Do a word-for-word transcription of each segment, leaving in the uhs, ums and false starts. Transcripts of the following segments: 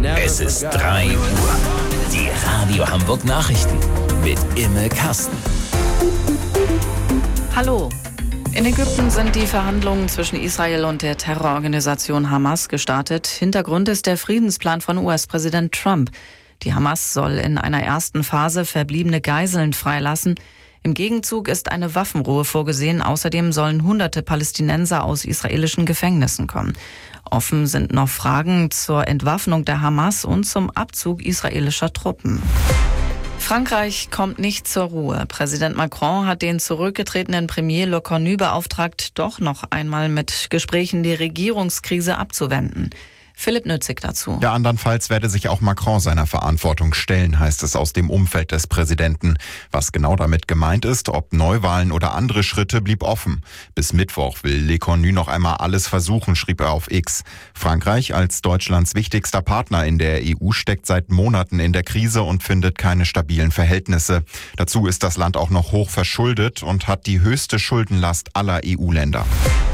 Es ist drei Uhr. Die Radio Hamburg Nachrichten mit Imme Kasten. Hallo. In Ägypten sind die Verhandlungen zwischen Israel und der Terrororganisation Hamas gestartet. Hintergrund ist der Friedensplan von U S-Präsident Trump. Die Hamas soll in einer ersten Phase verbliebene Geiseln freilassen. Im Gegenzug ist eine Waffenruhe vorgesehen. Außerdem sollen hunderte Palästinenser aus israelischen Gefängnissen kommen. Offen sind noch Fragen zur Entwaffnung der Hamas und zum Abzug israelischer Truppen. Frankreich kommt nicht zur Ruhe. Präsident Macron hat den zurückgetretenen Premier Le Cornu beauftragt, doch noch einmal mit Gesprächen die Regierungskrise abzuwenden. Philipp Nützig dazu. Ja, andernfalls werde sich auch Macron seiner Verantwortung stellen, heißt es aus dem Umfeld des Präsidenten. Was genau damit gemeint ist, ob Neuwahlen oder andere Schritte, blieb offen. Bis Mittwoch will Le Cornu noch einmal alles versuchen, schrieb er auf X. Frankreich als Deutschlands wichtigster Partner in der E U steckt seit Monaten in der Krise und findet keine stabilen Verhältnisse. Dazu ist das Land auch noch hoch verschuldet und hat die höchste Schuldenlast aller E U-Länder.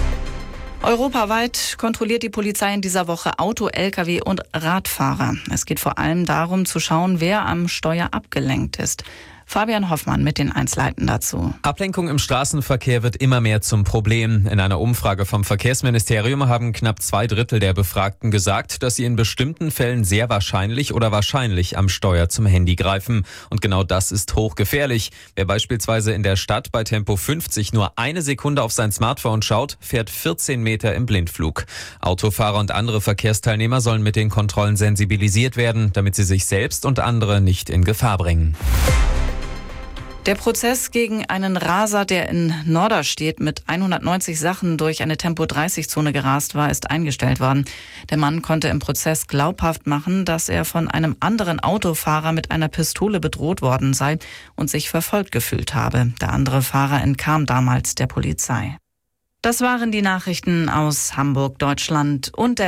Europaweit kontrolliert die Polizei in dieser Woche Auto, L K W und Radfahrer. Es geht vor allem darum zu schauen, wer am Steuer abgelenkt ist. Fabian Hoffmann mit den Einzelheiten dazu. Ablenkung im Straßenverkehr wird immer mehr zum Problem. In einer Umfrage vom Verkehrsministerium haben knapp zwei Drittel der Befragten gesagt, dass sie in bestimmten Fällen sehr wahrscheinlich oder wahrscheinlich am Steuer zum Handy greifen. Und genau das ist hochgefährlich. Wer beispielsweise in der Stadt bei Tempo fünfzig nur eine Sekunde auf sein Smartphone schaut, fährt vierzehn Meter im Blindflug. Autofahrer und andere Verkehrsteilnehmer sollen mit den Kontrollen sensibilisiert werden, damit sie sich selbst und andere nicht in Gefahr bringen. Der Prozess gegen einen Raser, der in Norderstedt mit hundertneunzig Sachen durch eine Tempo dreißig Zone gerast war, ist eingestellt worden. Der Mann konnte im Prozess glaubhaft machen, dass er von einem anderen Autofahrer mit einer Pistole bedroht worden sei und sich verfolgt gefühlt habe. Der andere Fahrer entkam damals der Polizei. Das waren die Nachrichten aus Hamburg, Deutschland und der